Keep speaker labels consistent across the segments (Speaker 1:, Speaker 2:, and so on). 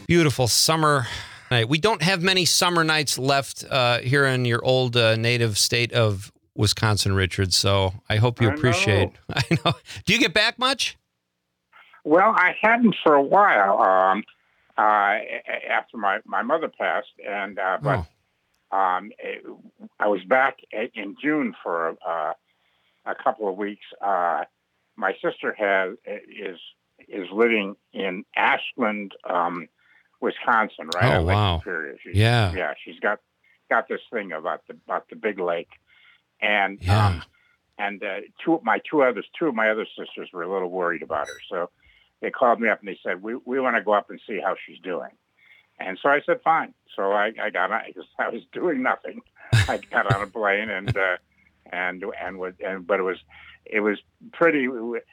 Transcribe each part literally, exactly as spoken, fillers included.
Speaker 1: Beautiful summer night. We don't have many summer nights left uh, here in your old uh, native state of Wisconsin, Richard. So I hope you
Speaker 2: I
Speaker 1: appreciate.
Speaker 2: know.
Speaker 1: I know. Do you get back much?
Speaker 2: Well, I hadn't for a while um, uh, after my, my mother passed, and uh, but
Speaker 1: Oh.
Speaker 2: um, it, I was back in June for uh, a couple of weeks. Uh, my sister has is is living in Ashland, um, Wisconsin, right
Speaker 1: Oh,
Speaker 2: on Lake
Speaker 1: wow.
Speaker 2: Superior. She's,
Speaker 1: Yeah.
Speaker 2: yeah, she's got got this thing about the about the big lake, and
Speaker 1: Yeah.
Speaker 2: um, and uh, two of my two others two of my other sisters were a little worried about her, so they called me up and they said we we want to go up and see how she's doing, and so I said fine. So I, I got on because I was doing nothing. I got on a plane and uh, and and was and but it was it was pretty.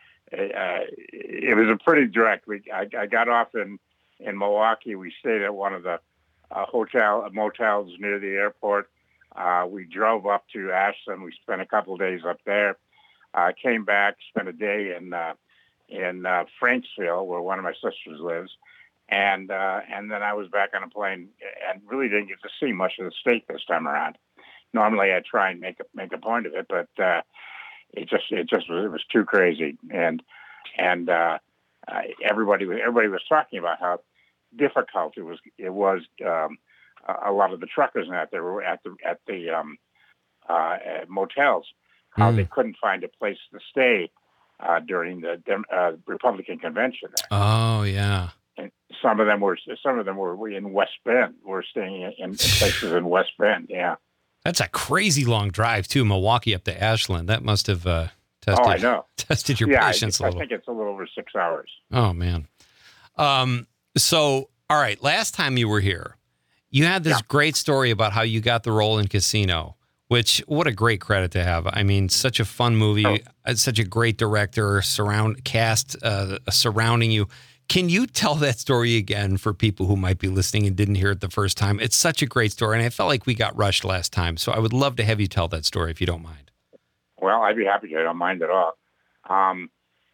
Speaker 2: Uh, it was a pretty direct. We I, I got off in, in Milwaukee. We stayed at one of the uh, hotel uh, motels near the airport. Uh, we drove up to Ashland. We spent a couple of days up there. Uh, came back, spent a day in uh, in uh, Franksville, where one of my sisters lives, and uh, and then I was back on a plane and really didn't get to see much of the state this time around. Normally, I try and make a make a point of it, but uh, it just it just was it was too crazy, and and uh, uh, everybody was everybody was talking about how difficult it was. It was um, a lot of the truckers out there were at the at the um, uh, motels, how
Speaker 1: Mm.
Speaker 2: they couldn't find a place to stay uh, during the uh, Republican convention there.
Speaker 1: Oh, yeah.
Speaker 2: And some of them were some of them were in West Bend. We're staying in, in places in West Bend. Yeah.
Speaker 1: That's a crazy long drive too, Milwaukee up to Ashland. That must have uh, tested.
Speaker 2: Oh, I know.
Speaker 1: Tested your
Speaker 2: yeah,
Speaker 1: patience
Speaker 2: I,
Speaker 1: a
Speaker 2: I
Speaker 1: little.
Speaker 2: think it's a little over six hours.
Speaker 1: Oh man. Um. So, all right. Last time you were here, you had this
Speaker 2: Yeah.
Speaker 1: great story about how you got the role in Casino. Which, what a great credit to have. I mean, such a fun movie.
Speaker 2: Oh.
Speaker 1: It's such a great director, surround cast uh, surrounding you. Can you tell that story again for people who might be listening and didn't hear it the first time? It's such a great story, and I felt like we got rushed last time. So I would love to have you tell that story if you don't mind.
Speaker 2: Well, I'd be happy to. I don't mind at all. Um,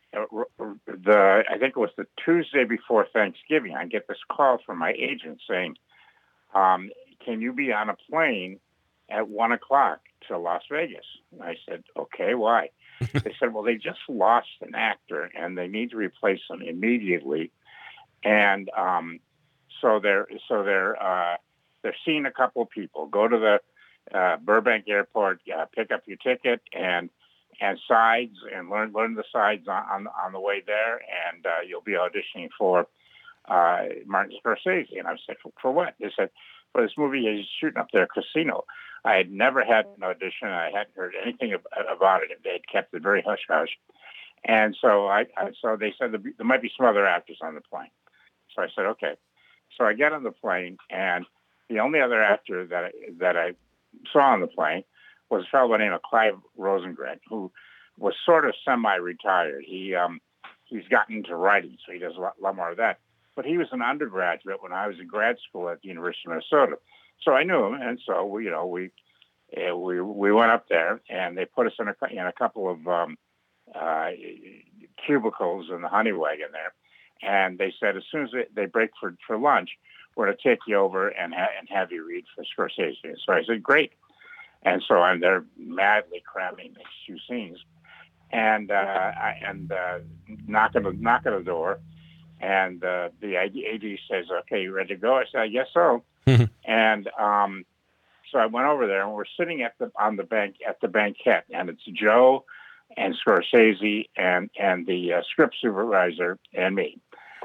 Speaker 2: the I think it was the Tuesday before Thanksgiving. I get this call from my agent saying, um, "Can you be on a plane at one o'clock to Las Vegas?" And I said, "Okay, why?" They said, "Well, they just lost an actor and they need to replace him immediately, and um, so they're so they're uh, they're seeing a couple of people. Go to the uh, Burbank Airport, uh, pick up your ticket and and sides, and learn learn the sides on on, on the way there, and uh, you'll be auditioning for uh, Martin Scorsese." And I said, "For, for what?" They said, "For this movie he's shooting up there, Casino." I had never had an audition. I hadn't heard anything about it. They had kept it very hush hush, and so I, I so they said there might be some other actors on the plane. So I said, okay. So I get on the plane, and the only other actor that I, that I saw on the plane was a fellow by the name of Clive Rosengren, who was sort of semi-retired. He um, he's gotten into writing, so he does a lot, lot more of that. But he was an undergraduate when I was in grad school at the University of Minnesota. So I knew him, and so we, you know, we uh, we we went up there, and they put us in a in a couple of um, uh, cubicles in the honey wagon there, and they said as soon as they, they break for, for lunch, we're going to take you over and ha- and have you read for Scorsese. So I said, great, and so I'm there madly cramming these two scenes, and uh, I, and uh, knock on the knock on the door, and uh, the A D says, "Okay, you ready to go?" I said, "I guess so." And um, so I went over there, and we're sitting at the on the bank at the banquette, and it's Joe and Scorsese and and the uh, script supervisor and me,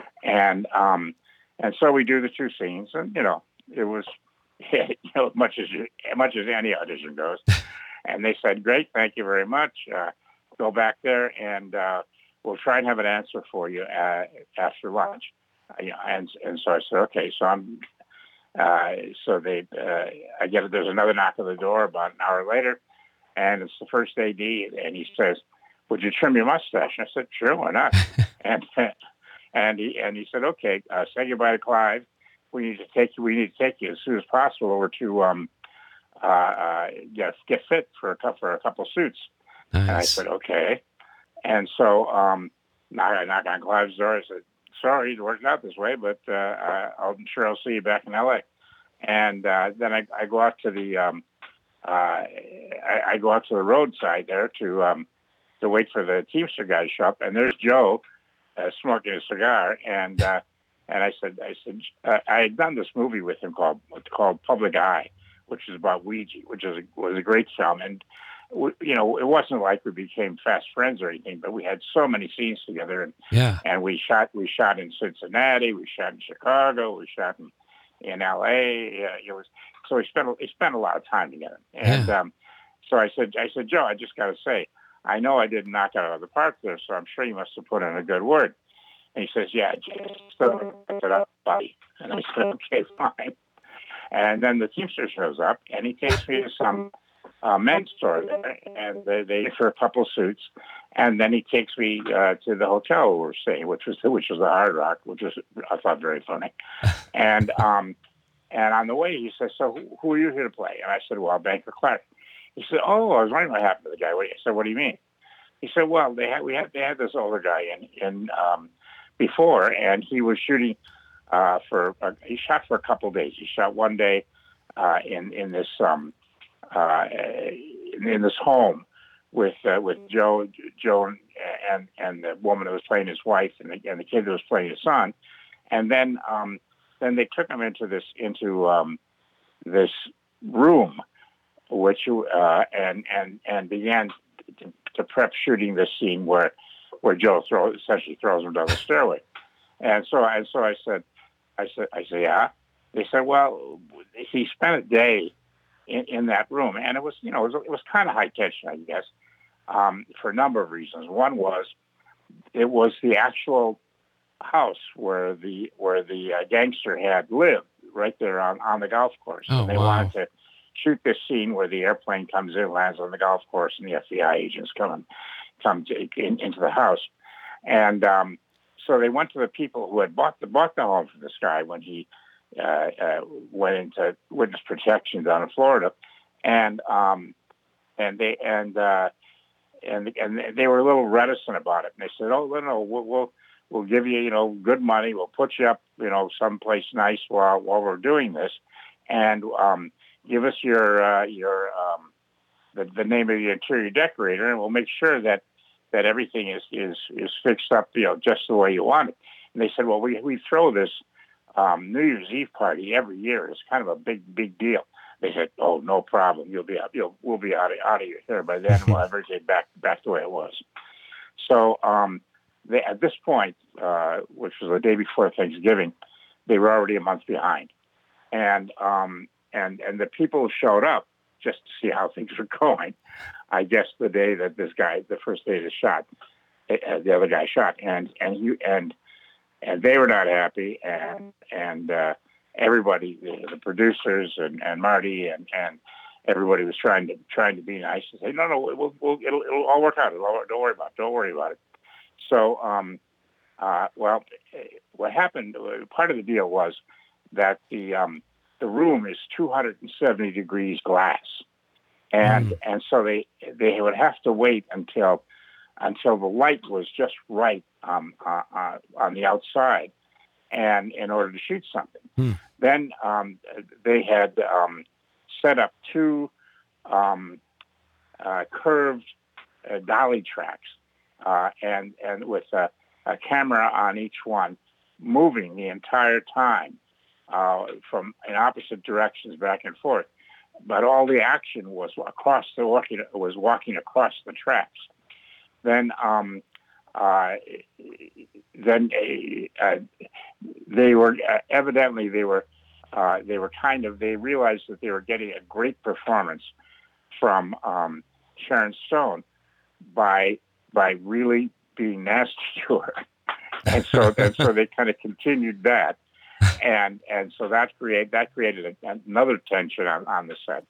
Speaker 2: and um, and so we do the two scenes, and you know it was you know much as you, much as any audition goes, and they said, "Great, thank you very much. Uh, go back there, and uh, we'll try and have an answer for you uh, after lunch." Uh, you know, and and so I said, "Okay," so I'm. Uh, so they, uh, I get it. There's another knock on the door about an hour later, and it's the first A D, and he says, "Would you trim your mustache?" And I said, "Sure, why not?" and and he and he said, "Okay, uh, say goodbye to Clive. We need to take you. We need to take you as soon as possible over to um, uh, uh, get get fit for a couple for a couple suits."
Speaker 1: Nice.
Speaker 2: And I said, "Okay." And so um, I knock on Clive's door. I said, sorry it worked out this way, but uh, I, I'm sure I'll see you back in L A. And uh, then I, I go out to the um, uh, I, I go out to the roadside there to um, to wait for the Teamster guy to show up, and there's Joe uh, smoking a cigar, and uh, and I said I said uh, I had done this movie with him called called Public Eye, which is about Ouija, which is a, was a great film, and you know, it wasn't like we became fast friends or anything, but we had so many scenes together, and
Speaker 1: Yeah.
Speaker 2: and we shot we shot in Cincinnati, we shot in Chicago, we shot in in L A. Uh, it was so we spent we spent a lot of time together, and
Speaker 1: Yeah.
Speaker 2: um, so I said I said Joe, I just got to say, I know I didn't knock it out of the park there, so I'm sure you must have put in a good word. And he says, yeah, just set it up, buddy. And I said, okay, fine. And then the Teamster shows up, and he takes me to some uh, men's store there, and they, they for a couple of suits, and then he takes me uh, to the hotel we were staying, which was which was the Hard Rock, which was I thought very funny. And um, and on the way, he says, "So who, who are you here to play?" And I said, "Well, Banker Clark." He said, "Oh, I was wondering what happened to the guy." I said, "What do you mean?" He said, "Well, they had we had they had this older guy in in um, before, and he was shooting uh, for uh, he shot for a couple of days. He shot one day uh, in in this um, uh, in, in this home with uh, with Joe Joe and and the woman who was playing his wife and the, and the kid who was playing his son, and then um, then they took him into this into um, this room, which uh, and and and began to, to prep shooting this scene where where Joe throws essentially throws him down the stairway, and so and so I said, I said I said yeah. They said, well, he spent a day in, in that room, and it was you know it was, it was kind of high tension, I guess, um, for a number of reasons. One was it was the actual house where the where the uh, gangster had lived, right there on, on the golf course.
Speaker 1: Oh,
Speaker 2: and they
Speaker 1: wow.
Speaker 2: wanted to shoot this scene where the airplane comes in, lands on the golf course, and the F B I agents come and come to, in, into the house. And um, so they went to the people who had bought the bought the home from this guy when he uh, uh, went into witness protection down in Florida, and um, and they and uh, and and they were a little reticent about it. And they said, "Oh, no, no, we'll." we'll We'll give you, you know, good money. We'll put you up, you know, someplace nice while while we're doing this, and um, give us your uh, your um, the, the name of the interior decorator, and we'll make sure that that everything is is is fixed up, you know, just the way you want it. And they said, well, we we throw this um, New Year's Eve party every year. It's kind of a big big deal. They said, oh, no problem. You'll be up. You'll we'll be out of out of here by then. We'll have everything back back the way it was. So. Um, They, at this point, uh, which was the day before Thanksgiving, they were already a month behind, and um, and and the people showed up just to see how things were going. I guess the day that this guy, the first day of the shot, uh, the other guy shot, and and you and and they were not happy, and and uh, everybody, the, the producers and, and Marty and, and everybody was trying to trying to be nice and say, no, no, we'll, we'll it'll it'll all work out. It'll all, don't worry about it. Don't worry about it. So, um, uh, well, what happened, part of the deal was that the um, the room is two hundred seventy degrees glass. And mm. and so they they would have to wait until until the light was just right um, uh, uh, on the outside and in order to shoot something. Mm. Then um, they had um, set up two um, uh, curved uh, dolly tracks. Uh, and and with a, a camera on each one, moving the entire time uh, from in opposite directions back and forth. But all the action was across the walking was walking across the tracks. Then um, uh, then uh, they were uh, evidently they were uh, they were kind of they realized that they were getting a great performance from um, Sharon Stone by. by really being nasty to her. And so and so they kind of continued that. And and so that create that created a, another tension on, on the set.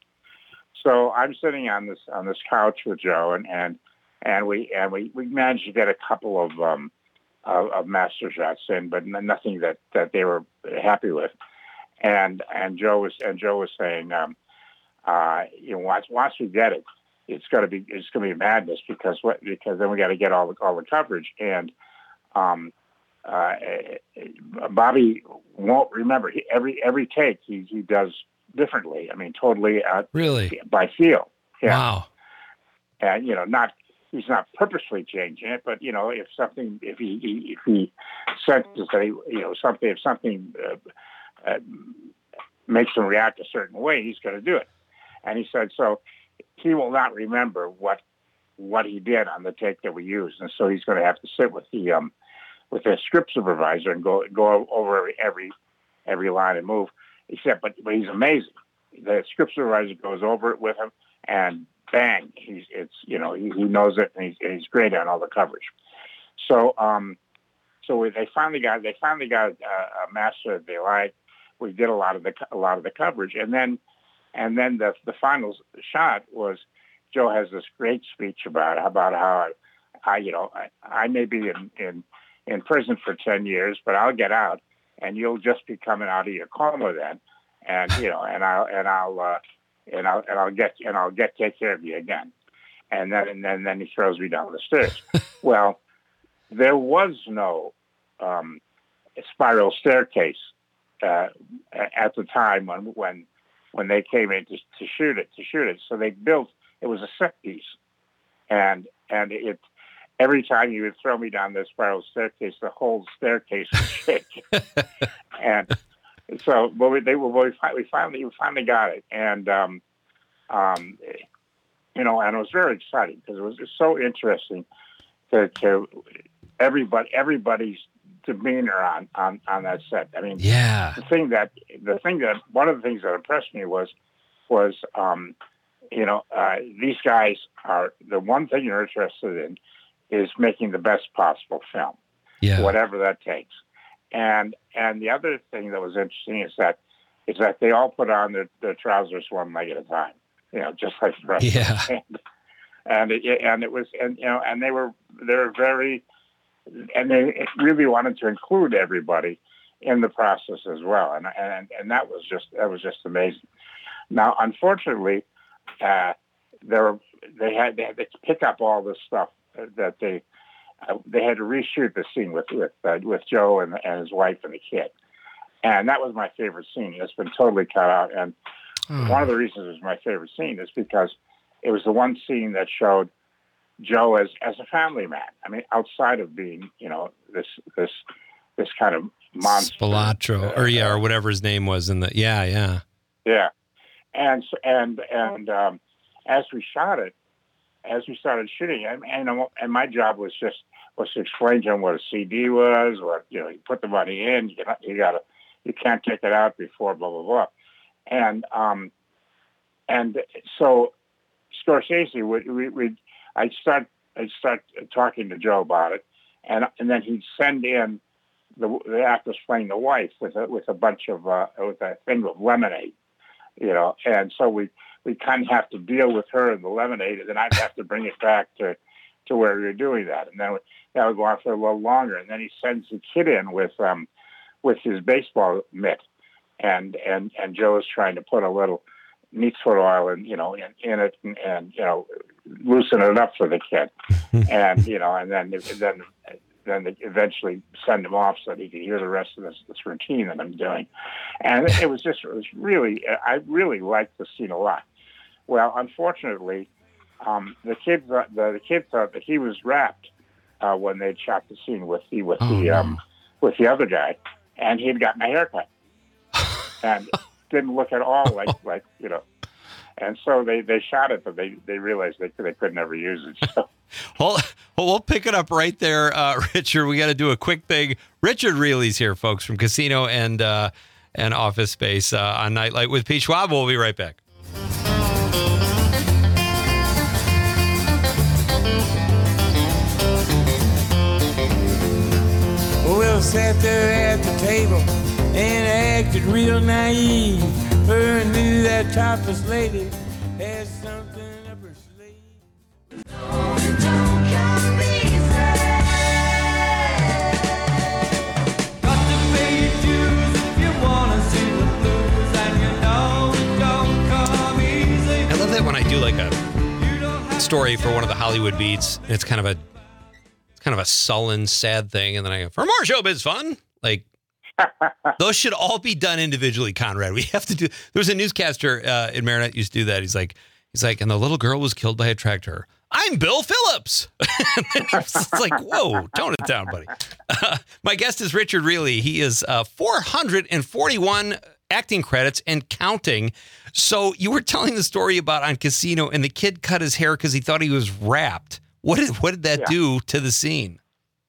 Speaker 2: So I'm sitting on this on this couch with Joe and and, and we and we, we managed to get a couple of um of, of master shots in, but nothing that, that they were happy with. And and Joe was and Joe was saying, um, uh, you know, once once we get it, it's going to be it's going to be madness because what because then we got to get all the all the coverage and um, uh, Bobby won't remember. He, every every take he, he does differently. I mean, totally uh,
Speaker 1: really
Speaker 2: by feel. Yeah.
Speaker 1: Wow.
Speaker 2: And you know, not he's not purposely changing it, but you know, if something, if he, he if he senses that he, you know something, if something uh, uh, makes him react a certain way, he's going to do it. And he said so. He will not remember what what he did on the take that we used, and so he's going to have to sit with the um, with the script supervisor and go go over every every line and move. Except, but but he's amazing. The script supervisor goes over it with him, and bang, he's it's you know he, he knows it, and he's, he's great on all the coverage. So um, so we, they finally got they finally got a, a master that they liked. We did a lot of the a lot of the coverage, and then and then the the final shot was Joe has this great speech about about how I, I you know I, I may be in, in in prison for ten years, but I'll get out, and you'll just be coming out of your coma then, and you know and I'll and I'll. Uh, And I'll and I'll get and I'll get take care of you again, and then and then, then he throws me down the stairs. Well, there was no um, spiral staircase uh, at the time when when when they came in to, to shoot it to shoot it. So they built it was a set piece, and and it every time you would throw me down the spiral staircase, the whole staircase would shake, and. So, but we, they were we finally we finally got it, and um, um, you know, and it was very exciting because it was just so interesting to, to everybody everybody's demeanor on, on, on that set. I mean,
Speaker 1: yeah,
Speaker 2: the thing that the thing that one of the things that impressed me was was um, you know uh, these guys are the one thing you're interested in is making the best possible film,
Speaker 1: yeah,
Speaker 2: whatever that takes. And and the other thing that was interesting is that is that they all put on their, their trousers one leg at a time, you know, just like the rest.
Speaker 1: Yeah.
Speaker 2: And and it, and it was and you know and they were they were very and they really wanted to include everybody in the process as well. And and and that was just that was just amazing. Now, unfortunately, uh, there were, they had they had to pick up all this stuff that they. Uh, they had to reshoot the scene with with uh, with Joe and, and his wife and the kid, and that was my favorite scene. It's been totally cut out, and mm. one of the reasons it was my favorite scene is because it was the one scene that showed Joe as as a family man. I mean, outside of being you know this this this kind of monster,
Speaker 1: Spilatro, uh, or yeah, or whatever his name was in the yeah yeah
Speaker 2: yeah, and and and um, as we shot it. As we started shooting, and, and and my job was just was to explain to him what a C D was, what you know, you put the money in, you got you got to you can't take it out before blah blah blah, and um and so Scorsese would we we I'd start I'd start talking to Joe about it, and and then he'd send in the the actress playing the wife with a with a bunch of uh, with a thing of lemonade, you know, and so we. We kind of have to deal with her and the lemonade, and then I'd have to bring it back to, to where we were doing that, and then that would go on for a little longer. And then he sends the kid in with um, with his baseball mitt, and and and Joe is trying to put a little neat foot oil in you know in, in it, and, and you know loosen it up for the kid, and you know, and then then then they eventually send him off so that he could hear the rest of this this routine that I'm doing, and it was just it was really I really liked the scene a lot. Well, unfortunately, um, the kid the, the kid thought that he was wrapped uh, when they shot the scene with the with
Speaker 1: oh,
Speaker 2: the
Speaker 1: no.
Speaker 2: um, with the other guy, and he had gotten a haircut, and didn't look at all like like you know, and so they, they shot it, but they, they realized they they could never use it. So.
Speaker 1: Well, we'll pick it up right there, uh, Richard. We got to do a quick thing. Richard Reilly's here, folks, from Casino and uh, and Office Space uh, on Nightlight with Pete Schwab. We'll be right back.
Speaker 3: Will sat there at the table and acted real naive. Her knew that topless lady had something up her sleeve. No, it don't come easy. Got to pay your dues if you wanna see the blues, and you know it don't come easy.
Speaker 1: I love that when I do like a story for one of the Hollywood beats. It's kind of a kind of a sullen, sad thing. And then I go, for more showbiz fun, like those should all be done individually, Conrad. We have to do, there was a newscaster uh, in Marinette used to do that. He's like, he's like, and the little girl was killed by a tractor. I'm Bill Phillips. It's like, whoa, tone it down, buddy. Uh, my guest is Richard Reilly. He is uh, four hundred forty-one acting credits and counting. So you were telling the story about on Casino, and the kid cut his hair because he thought he was wrapped. What did what did that
Speaker 2: Yeah.
Speaker 1: do to the scene?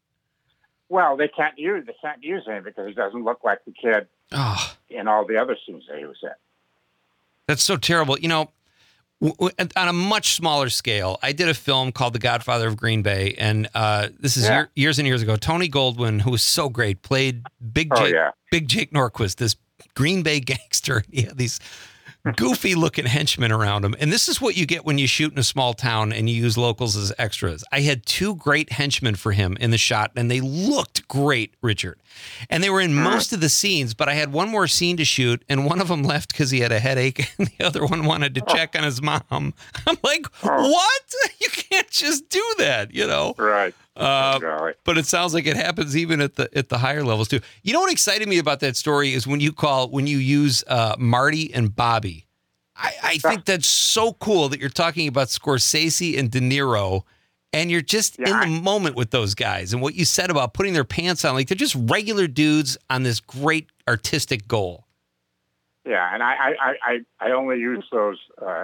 Speaker 2: Well, they can't use they can't use him because he doesn't look like the kid
Speaker 1: Oh,
Speaker 2: in all the other scenes that he was in.
Speaker 1: that's so terrible. You know, w- w- on a much smaller scale, I did a film called The Godfather of Green Bay, and uh, this is
Speaker 2: Yeah.
Speaker 1: year, years and years ago. Tony Goldwyn, who was so great, played Big
Speaker 2: Oh
Speaker 1: Jake,
Speaker 2: yeah,
Speaker 1: Big Jake Norquist, this Green Bay gangster. He had these goofy-looking henchmen around him, and this is what you get when you shoot in a small town and you use locals as extras. I had two great henchmen for him in the shot, and they looked great, Richard. And they were in most of the scenes, but I had one more scene to shoot, and one of them left because he had a headache, and the other one wanted to check on his mom. I'm like, what? You can't just do that, you know?
Speaker 2: right.
Speaker 1: Uh,
Speaker 2: Golly.
Speaker 1: but it sounds like it happens even at the at the higher levels too. You know what excited me about that story is when you call when you use uh, Marty and Bobby. I, I think that's so cool that you're talking about Scorsese and De Niro, and you're just
Speaker 2: Yeah,
Speaker 1: in
Speaker 2: I-
Speaker 1: the moment with those guys. And what you said about putting their pants on, like they're just regular dudes on this great artistic goal.
Speaker 2: Yeah, and I I, I, I I only use those uh,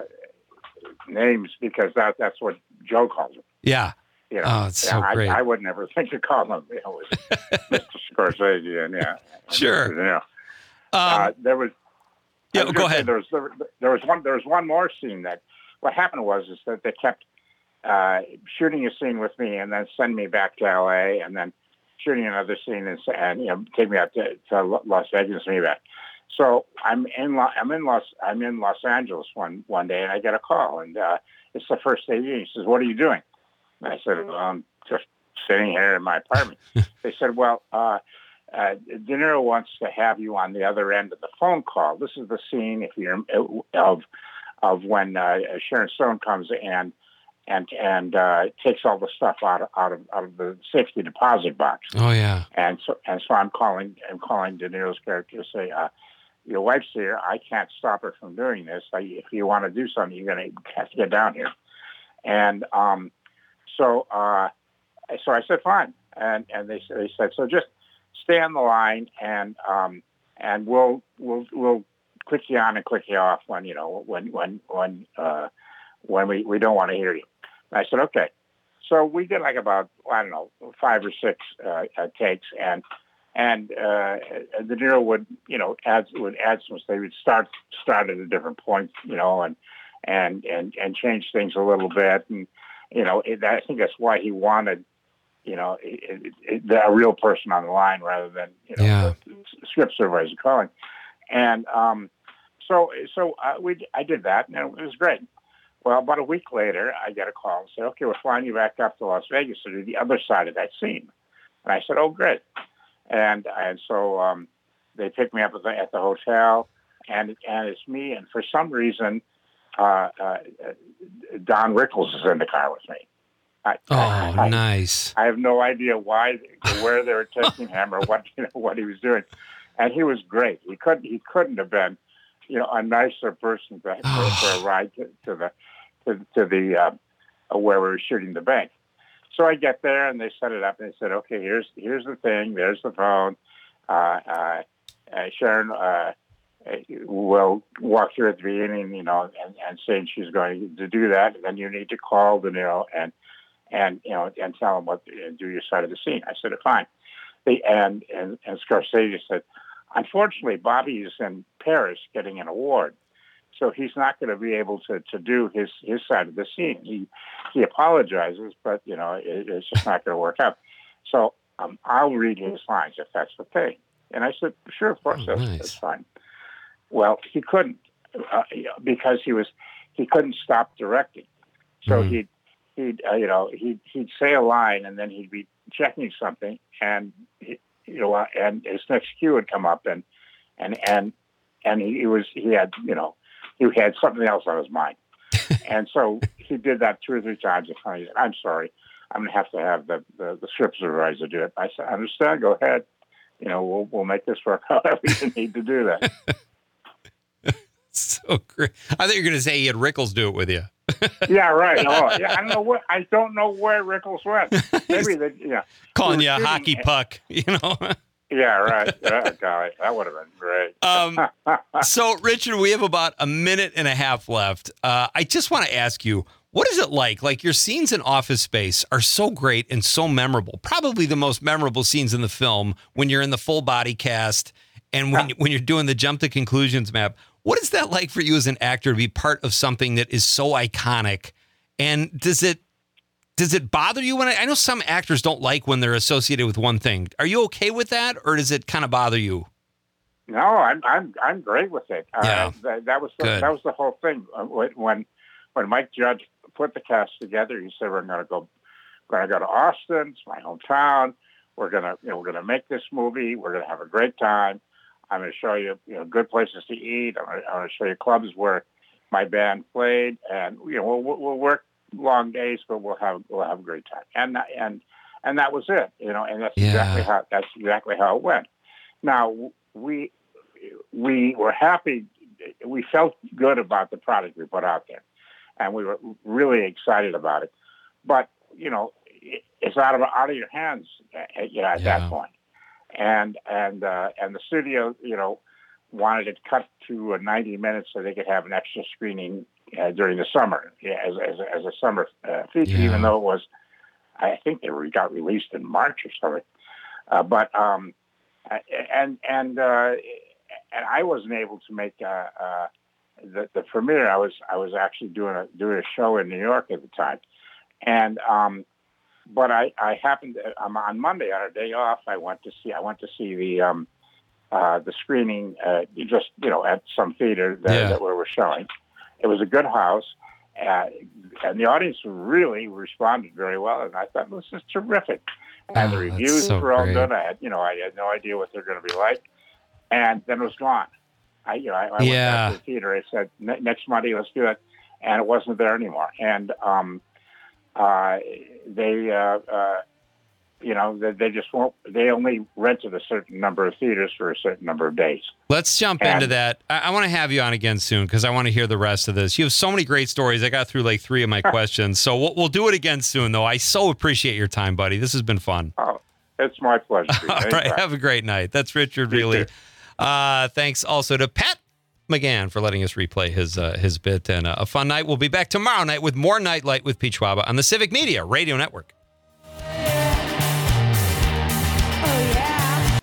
Speaker 2: names because that that's what Joe calls them.
Speaker 1: Yeah.
Speaker 2: You know,
Speaker 1: Oh, it's
Speaker 2: yeah,
Speaker 1: so
Speaker 2: I,
Speaker 1: great.
Speaker 2: I would never think to call him, you know, Mister Scorsese, and yeah, and,
Speaker 1: Sure.
Speaker 2: You know,
Speaker 1: Um,
Speaker 2: uh, there was. I
Speaker 1: yeah.
Speaker 2: was
Speaker 1: Go
Speaker 2: gonna say
Speaker 1: ahead.
Speaker 2: There was there, there was one there was one more scene that what happened was is that they kept uh, shooting a scene with me and then send me back to L A and then shooting another scene and, and you know take me out to, to Las Vegas and send me back. So I'm in Lo- I'm in Los I'm in Los Angeles one one day and I get a call and uh, it's the first day. He says, "What are you doing?" And I said, well, "I'm just sitting here in my apartment." They said, "Well, uh, uh, De Niro wants to have you on the other end of the phone call. This is the scene if you're of of when uh, Sharon Stone comes and and and uh, takes all the stuff out of, out of out of the safety deposit box."
Speaker 1: Oh yeah.
Speaker 2: And so and so I'm calling I'm calling De Niro's character to say, uh, "Your wife's here. I can't stop her from doing this. I, if you want to do something, you're going to have to get down here." And um, so uh, so I said, "Fine." And and they they said, "So just stay on the line and um, and we'll we'll we'll click you on and click you off when you know when when when uh, when we, we don't want to hear you." And I said, "Okay." So we did like about I don't know five or six uh, uh, takes, and and uh, De Niro would you know add would add some. They would start start at a different point, you know, and and and and change things a little bit, and you know it, I think that's why he wanted you know it, it, it, a real person on the line rather than you know
Speaker 1: Yeah.
Speaker 2: the script supervisor calling, and um, so so uh, we I did that, and it was great. Well, about a week later, I get a call and say, "Okay, we're flying you back up to Las Vegas to do the other side of that scene." And I said, "Oh, great." And and so um, they picked me up at the, at the hotel, and and it's me. And for some reason, uh, uh, Don Rickles is in the car with me. I,
Speaker 1: Oh,
Speaker 2: I,
Speaker 1: nice.
Speaker 2: I have no idea why, where they were taking him, or what you know what he was doing. And he was great. He couldn't he couldn't have been, you know, a nicer person to, for, for a ride to, to the to, to the uh, where we were shooting the bank. So I get there and they set it up and they said, "Okay, here's here's the thing. There's the phone. Uh, uh, uh, Sharon uh, will walk through at the beginning, you know, and, and saying she's going to do that. And then you need to call De Niro and and you know and tell him what do your side of the scene." I said, "Fine." They, and and and Scorsese said, "Unfortunately, Bobby is in Paris getting an award, so he's not going to be able to, to do his, his side of the scene. He he apologizes, but you know it, it's just not going to work out. So um, I'll read his lines if that's okay." And I said, "Sure, of course,
Speaker 1: Oh,
Speaker 2: that's,
Speaker 1: nice.
Speaker 2: that's fine." Well, he couldn't uh, because he was he couldn't stop directing. So
Speaker 1: Mhm.
Speaker 2: he'd he'd uh, you know he'd he'd say a line and then he'd be checking something and he, you know uh, and his next cue would come up and and and and he, he was he had you know. He had something else on his mind. And so he did that two or three times. And finally he said, "I'm sorry. I'm going to have to have the, the, the script supervisor do it. I said, I understand. Go ahead. You know, we'll we'll make this work however you need to do that.
Speaker 1: So great. I thought you were going to say you had Rickles do it with you.
Speaker 2: Yeah, right. Oh, yeah. I don't know what. I don't know where Rickles went. Maybe they, yeah,
Speaker 1: calling
Speaker 2: we
Speaker 1: you a
Speaker 2: shooting,
Speaker 1: hockey puck. You know.
Speaker 2: Yeah, right. Oh, golly, that would have been great.
Speaker 1: um, so, Richard, we have about a minute and a half left. Uh, I just want to ask you, what is it like? Like, your scenes in Office Space are so great and so memorable. Probably the most memorable scenes in the film when you're in the full body cast and when when you're doing the jump to conclusions map. What is that like for you as an actor to be part of something that is so iconic? And does it does it bother you when I, I know some actors don't like when they're associated with one thing? Are you okay with that, or does it kind of bother you?
Speaker 2: No, I'm I'm I'm great with it.
Speaker 1: Yeah,
Speaker 2: uh, that, that was the,
Speaker 1: good.
Speaker 2: that was the whole thing. Uh, when when Mike Judge put the cast together, he said we're going to go going to go to Austin. It's my hometown. We're gonna you know we're gonna make this movie. We're gonna have a great time. I'm going to show you, you know, good places to eat. I'm going to, I'm going to show you clubs where my band played, and you know, we'll, we'll work long days, but we'll have we'll have a great time. And and and that was it, you know. And that's
Speaker 1: yeah.
Speaker 2: exactly how that's exactly how it went. Now we we were happy. We felt good about the product we put out there, and we were really excited about it. But you know, it's out of out of your hands, you know, at
Speaker 1: yeah.
Speaker 2: that point. And and uh, and the studio, you know, wanted it cut to uh, ninety minutes so they could have an extra screening uh, during the summer, yeah, as, as as a summer uh, feature. Yeah. Even though it was, I think they were, got released in March or something. Uh, but um, and and uh, and I wasn't able to make uh, uh, the the premiere. I was I was actually doing a doing a show in New York at the time, and. Um, But I, I happened to, um, on Monday on our day off. I went to see I went to see the um, uh, the screening uh, just you know at some theater that,
Speaker 1: yeah.
Speaker 2: that we were showing. It was a good house, uh, and the audience really responded very well. And I thought, this is terrific. And
Speaker 1: oh,
Speaker 2: the reviews
Speaker 1: so
Speaker 2: were all
Speaker 1: great.
Speaker 2: good. I had you know I had no idea what they're going to be like, and then it was gone. I you know I, I went
Speaker 1: yeah.
Speaker 2: back to the theater. I said next Monday let's do it, and it wasn't there anymore. And um, Uh, they, uh, uh, you know, they, they just won't. They only rented a certain number of theaters for a certain number of days.
Speaker 1: Let's jump
Speaker 2: and,
Speaker 1: into that. I, I want to have you on again soon because I want to hear the rest of this. You have so many great stories. I got through like three of my questions, so we'll, we'll do it again soon. Though I so appreciate your time, buddy. This has been fun.
Speaker 2: Oh, it's my pleasure.
Speaker 1: All right, have a great night. That's Richard Riehle. Uh, thanks also to Pat McGann for letting us replay his uh, his bit, and uh, a fun night. We'll be back tomorrow night with more Nightlight with Pete Schwaba on the Civic Media Radio Network.
Speaker 3: Oh, yeah.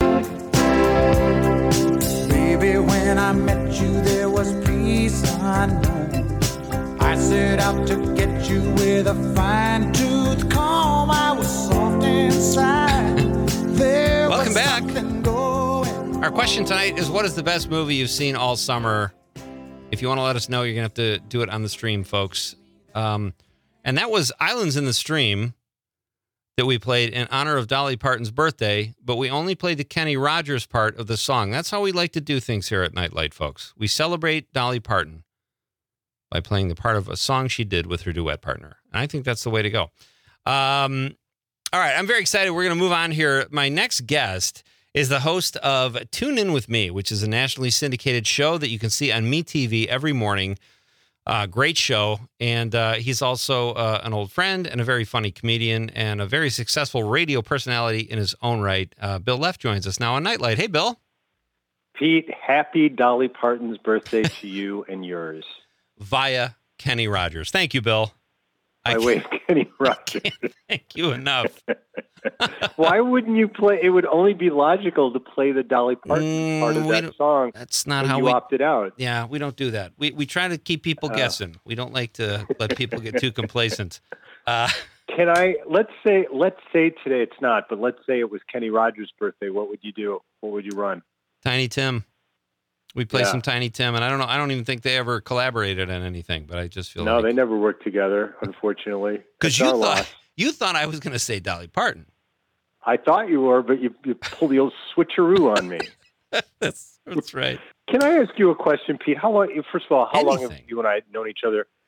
Speaker 3: Baby, when I met you, there was peace unknown. I set out to get you with a fine-tooth comb. I was soft inside. There
Speaker 1: Welcome
Speaker 3: was
Speaker 1: back.
Speaker 3: Going
Speaker 1: Our question tonight is, what is the best movie you've seen all summer? If you want to let us know, you're going to have to do it on the stream, folks. Um, and that was Islands in the Stream that we played in honor of Dolly Parton's birthday, but we only played the Kenny Rogers part of the song. That's how we like to do things here at Nightlight, folks. We celebrate Dolly Parton by playing the part of a song she did with her duet partner. And I think that's the way to go. Um, all right, I'm very excited. We're going to move on here. My next guest is the host of Tune In With Me, which is a nationally syndicated show that you can see on MeTV every morning. Uh, great show. And uh, he's also uh, an old friend and a very funny comedian and a very successful radio personality in his own right. Uh, Bill Leff joins us now on Nightlight. Hey, Bill.
Speaker 4: Pete, happy Dolly Parton's birthday to you and yours.
Speaker 1: Via Kenny Rogers. Thank you, Bill.
Speaker 4: I wait, Kenny Rogers.
Speaker 1: Thank you enough.
Speaker 4: Why wouldn't you play? It would only be logical to play the Dolly Parton mm, part of that song.
Speaker 1: That's not how
Speaker 4: you
Speaker 1: we
Speaker 4: opted out.
Speaker 1: Yeah, we don't do that. We we try to keep people uh, guessing. We don't like to let people get too complacent. Uh,
Speaker 4: Can I? Let's say let's say today it's not, but let's say it was Kenny Rogers' birthday. What would you do? What would you run?
Speaker 1: Tiny Tim. We play
Speaker 4: yeah.
Speaker 1: some Tiny Tim, and I don't know. I don't even think they ever collaborated on anything. But I just feel
Speaker 4: no,
Speaker 1: like...
Speaker 4: they never worked together, unfortunately.
Speaker 1: Because you thought loss. you thought I was going to say Dolly Parton.
Speaker 4: I thought you were, but you, you pulled the old switcheroo on me.
Speaker 1: that's that's right.
Speaker 4: Can I ask you a question, Pete? How long? First of all, how
Speaker 1: Anything.
Speaker 4: long have you and I known each other?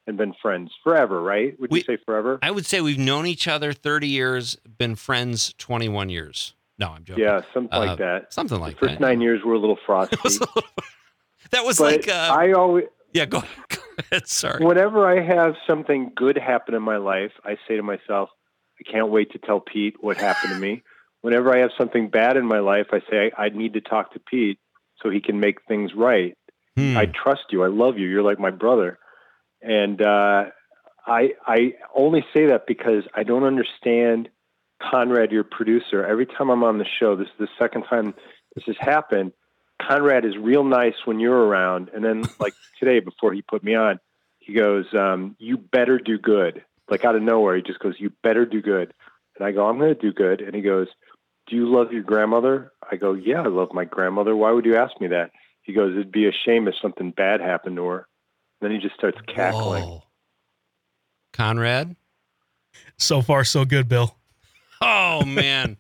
Speaker 4: and been friends forever, right? Would
Speaker 1: We-
Speaker 4: you say forever?
Speaker 1: I would say we've known each other thirty years, been friends twenty-one years. No, I'm joking.
Speaker 4: Yeah, something
Speaker 1: Uh,
Speaker 4: like that.
Speaker 1: Something like
Speaker 4: the first
Speaker 1: that.
Speaker 4: nine years were a little frosty.
Speaker 1: That was
Speaker 4: but
Speaker 1: like, uh,
Speaker 4: I always,
Speaker 1: yeah, go, go ahead. Sorry.
Speaker 4: whenever I have something good happen in my life, I say to myself, I can't wait to tell Pete what happened to me. Whenever I have something bad in my life, I say, I, I need to talk to Pete so he can make things right.
Speaker 1: Hmm.
Speaker 4: I trust you. I love you. You're like my brother. And uh, I I only say that because I don't understand Conrad, your producer. Every time I'm on the show, this is the second time this has happened. Conrad is real nice when you're around. And then like today, before he put me on, he goes, um, you better do good. Like out of nowhere, he just goes, you better do good. And I go, I'm going to do good. And he goes, do you love your grandmother? I go, yeah, I love my grandmother. Why would you ask me that? He goes, it'd be a shame if something bad happened to her. Then he just starts cackling.
Speaker 1: Whoa. Conrad?
Speaker 5: So far, so good, Bill.
Speaker 1: Oh, man.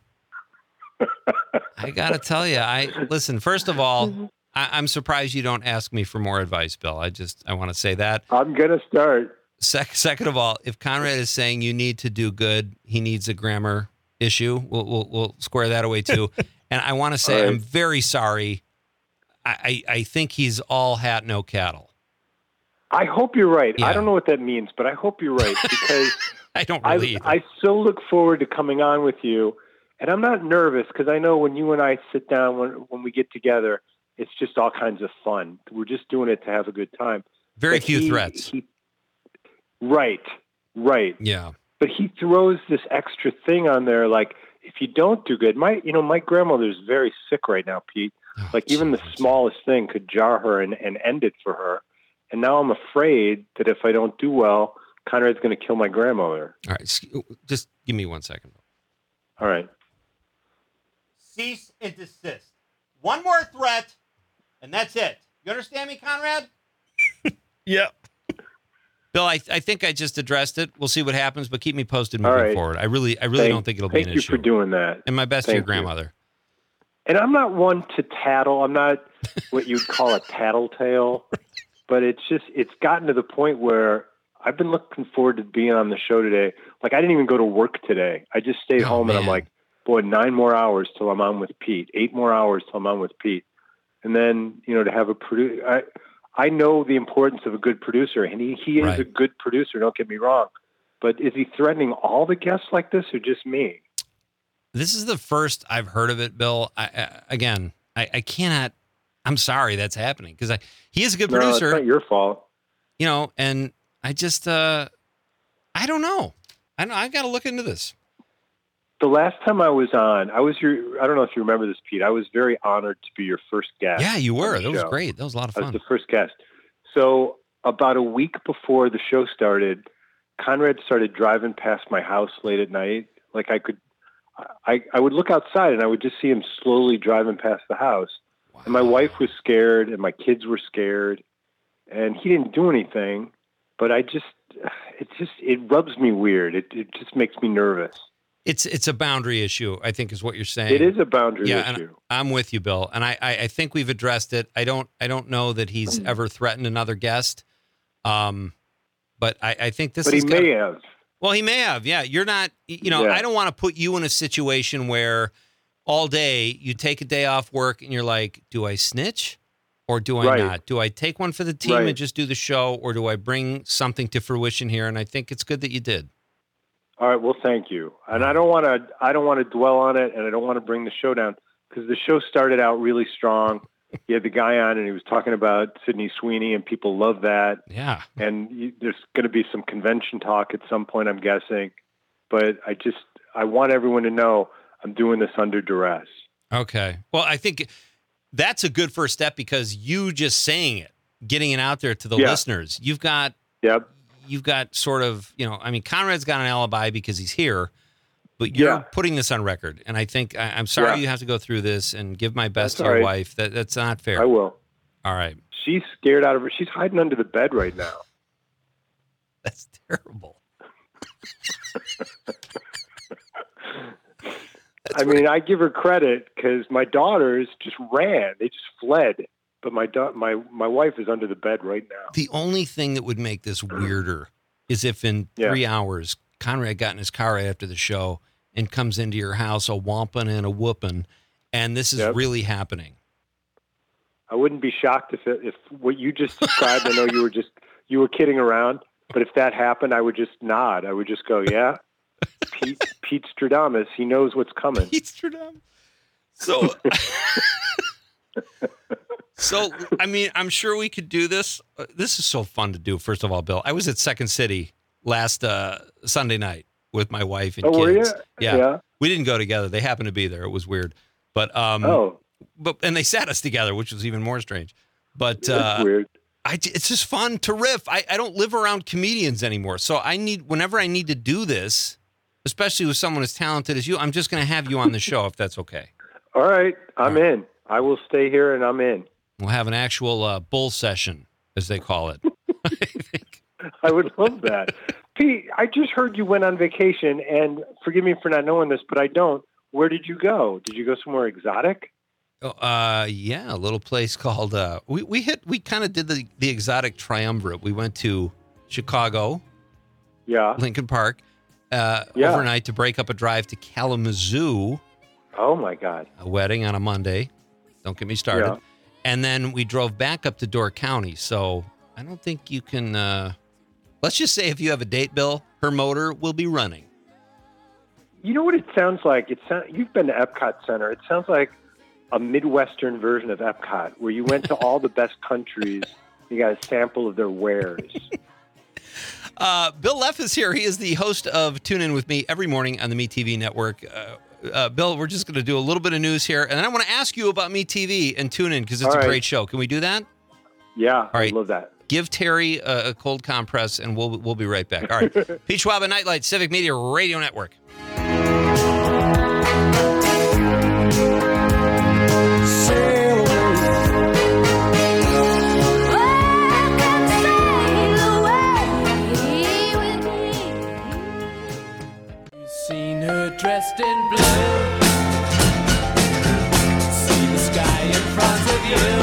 Speaker 1: I got to tell you, I listen, first of all, I, I'm surprised you don't ask me for more advice, Bill. I just, I want to say that.
Speaker 4: I'm going to start.
Speaker 1: Sec- second of all, if Conrad is saying you need to do good, he needs a grammar issue. We'll, we'll, we'll square that away too. And I want to say,
Speaker 4: All right.
Speaker 1: I'm very sorry. I, I, I think he's all hat, no cattle.
Speaker 4: I hope you're right.
Speaker 1: Yeah.
Speaker 4: I don't know what that means, but I hope you're right because
Speaker 1: I don't
Speaker 4: I,
Speaker 1: really either.
Speaker 4: I so look forward to coming on with you. And I'm not nervous because I know when you and I sit down, when, when we get together, it's just all kinds of fun. We're just doing it to have a good time.
Speaker 1: Very
Speaker 4: But
Speaker 1: few
Speaker 4: he-
Speaker 1: threats.
Speaker 4: he- right, right.
Speaker 1: Yeah.
Speaker 4: But he throws this extra thing on there, like if you don't do good, my you know my grandmother's very sick right now, Pete.
Speaker 1: Oh,
Speaker 4: Like even the
Speaker 1: Jesus.
Speaker 4: smallest thing could jar her and, and end it for her. And now I'm afraid that if I don't do well, Conrad's going to kill my grandmother.
Speaker 1: All right. s- Just give me one second.
Speaker 4: All right.
Speaker 1: Cease and desist. One more threat, and that's it. You understand me, Conrad?
Speaker 5: Yeah.
Speaker 1: Bill, I, I think I just addressed it. We'll see what happens, but keep me posted
Speaker 4: All
Speaker 1: moving
Speaker 4: right.
Speaker 1: forward. I really, I really
Speaker 4: Thank-
Speaker 1: don't think it'll be
Speaker 4: Thank
Speaker 1: an
Speaker 4: you
Speaker 1: issue.
Speaker 4: for doing that.
Speaker 1: And my best to your
Speaker 4: Thank you.
Speaker 1: grandmother.
Speaker 4: And I'm not one to tattle. I'm not what you'd call a tattletale, but it's just, it's gotten to the point where I've been looking forward to being on the show today. Like I didn't even go to work today. I just stayed
Speaker 1: Oh,
Speaker 4: home and I'm
Speaker 1: man.
Speaker 4: like, boy, nine more hours till I'm on with Pete, eight more hours till I'm on with Pete. And then, you know, to have a producer, I, I know the importance of a good producer and he, he is
Speaker 1: Right.
Speaker 4: a good producer. Don't get me wrong, but is he threatening all the guests like this or just me?
Speaker 1: This is the first I've heard of it, Bill. I, I, again, I, I cannot. I'm sorry that's happening because I he is a good
Speaker 4: No,
Speaker 1: producer,
Speaker 4: it's not your fault.
Speaker 1: you know, and I just uh, I don't know. I know I got to look into this.
Speaker 4: The last time I was on, I was your, I don't know if you remember this, Pete. I was very honored to be your first guest.
Speaker 1: Yeah, you
Speaker 4: on
Speaker 1: were.
Speaker 4: the
Speaker 1: That was
Speaker 4: show.
Speaker 1: great. That was a lot of
Speaker 4: I was
Speaker 1: fun.
Speaker 4: the first guest. So about a week before the show started, Conrad started driving past my house late at night. Like I could, I, I would look outside and I would just see him slowly driving past the house. And my wife was scared and my kids were scared and he didn't do anything, but I just, it just, it rubs me weird. It, it just makes me nervous.
Speaker 1: It's it's a boundary issue, I think, is what you're saying.
Speaker 4: It is a boundary
Speaker 1: Yeah, and
Speaker 4: issue.
Speaker 1: I'm with you, Bill, and I, I I think we've addressed it. I don't I don't know that he's
Speaker 4: Mm.
Speaker 1: ever threatened another guest, um, but I, I think this
Speaker 4: But he
Speaker 1: is
Speaker 4: may
Speaker 1: gotta-
Speaker 4: have.
Speaker 1: Well, he may have. Yeah, you're not. You know,
Speaker 4: Yeah.
Speaker 1: I don't want to put you in a situation where all day you take a day off work and you're like, do I snitch or do I
Speaker 4: Right.
Speaker 1: not? Do I take one for the team
Speaker 4: Right.
Speaker 1: and just do the show, or do I bring something to fruition here? And I think it's good that you did.
Speaker 4: All right. Well, thank you. And I don't want to. I don't want to dwell on it, and I don't want to bring the show down because the show started out really strong. You had the guy on, and he was talking about Sydney Sweeney, and people love that.
Speaker 1: Yeah.
Speaker 4: And you, there's going to be some convention talk at some point, I'm guessing. But I just I want everyone to know I'm doing this under duress.
Speaker 1: Okay. Well, I think that's a good first step because you just saying it, getting it out there to the
Speaker 4: Yeah.
Speaker 1: listeners. You've got
Speaker 4: Yep.
Speaker 1: you've got sort of, you know, I mean, Conrad's got an alibi because he's here, but you're
Speaker 4: Yeah.
Speaker 1: putting this on record. And I think I, I'm sorry
Speaker 4: Yeah.
Speaker 1: you have to go through this and give my best
Speaker 4: That's
Speaker 1: to
Speaker 4: all
Speaker 1: your
Speaker 4: right.
Speaker 1: wife. That that's not fair.
Speaker 4: I will.
Speaker 1: All right.
Speaker 4: She's scared out of her. She's hiding under the bed right now.
Speaker 1: That's terrible.
Speaker 4: I mean, I give her credit because my daughters just ran. They just fled. but my da- my my wife is under the bed right now.
Speaker 1: The only thing that would make this weirder is if in
Speaker 4: Yeah.
Speaker 1: three hours Conrad got in his car right after the show and comes into your house a whomping and a whooping, and this is
Speaker 4: Yep.
Speaker 1: really happening.
Speaker 4: I wouldn't be shocked if it, if what you just described. I know you were just you were kidding around, but if that happened, I would just nod. I would just go, "Yeah, Pete Pete Stradamus, he knows what's coming."
Speaker 1: Amsterdam. So, so I mean, I'm sure we could do this. Uh, This is so fun to do. First of all, Bill, I was at Second City last uh, Sunday night with my wife and
Speaker 4: Oh, were
Speaker 1: kids.
Speaker 4: you?
Speaker 1: Yeah.
Speaker 4: Yeah.
Speaker 1: We didn't go together. They happened to be there. It was weird, but um,
Speaker 4: Oh,
Speaker 1: but and they sat us together, which was even more strange. But
Speaker 4: that's
Speaker 1: uh,
Speaker 4: weird.
Speaker 1: I, it's just fun to riff. I, I don't live around comedians anymore, so I need whenever I need to do this, especially with someone as talented as you, I'm just going to have you on the show if that's okay.
Speaker 4: All right, I'm
Speaker 1: All right.
Speaker 4: in. I will stay here, and I'm in.
Speaker 1: We'll have an actual uh, bull session, as they call it. I think.
Speaker 4: I would love that. Pete, I just heard you went on vacation, and forgive me for not knowing this, but I don't. Where did you go? Did you go somewhere exotic?
Speaker 1: Oh, uh, yeah, a little place called. Uh, we we hit. We kind of did the the exotic triumvirate. We went to Chicago,
Speaker 4: Yeah.
Speaker 1: Lincoln Park, uh,
Speaker 4: Yeah.
Speaker 1: overnight to break up a drive to Kalamazoo,
Speaker 4: Oh my God.
Speaker 1: a wedding on a Monday. Don't get me started.
Speaker 4: Yeah.
Speaker 1: And then we drove back up to Door County. So I don't think you can. Uh, let's just say if you have a date, Bill, her motor will be running.
Speaker 4: You know what it sounds like? It sound, you've been to Epcot Center. It sounds like a Midwestern version of Epcot, where you went to all the best countries. You got a sample of their wares.
Speaker 1: Uh, Bill Leff is here. He is the host of Tune In With Me every morning on the MeTV network. Uh, uh, Bill, we're just going to do a little bit of news here, and then I want to ask you about MeTV and Tune In because it's
Speaker 4: All
Speaker 1: a
Speaker 4: right.
Speaker 1: great show. Can we do that?
Speaker 4: Yeah,
Speaker 1: right.
Speaker 4: I love that.
Speaker 1: Give Terry a, a cold compress, and we'll we'll be right back. All right, Pete Schwab and Nightlight, Civic Media Radio Network.
Speaker 3: Sail away. You seen her dressed in blue. See the sky in front of you.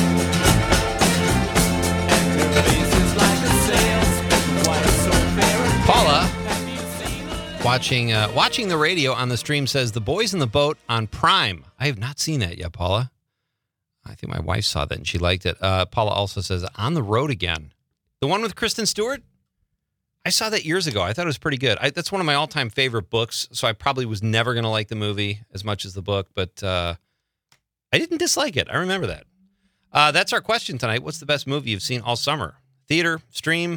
Speaker 3: And her face is like a sail. Why so fair and
Speaker 1: Paula,
Speaker 3: have you seen her?
Speaker 1: watching uh, watching the radio on the stream, says The Boys in the Boat on Prime. I have not seen that yet, Paula. I think my wife saw that and she liked it. Uh, Paula also says On the Road Again. The one with Kristen Stewart? I saw that years ago. I thought it was pretty good. I, that's one of my all-time favorite books, so I probably was never going to like the movie as much as the book, but uh, I didn't dislike it. I remember that. Uh, that's our question tonight. What's the best movie you've seen all summer? Theater, stream,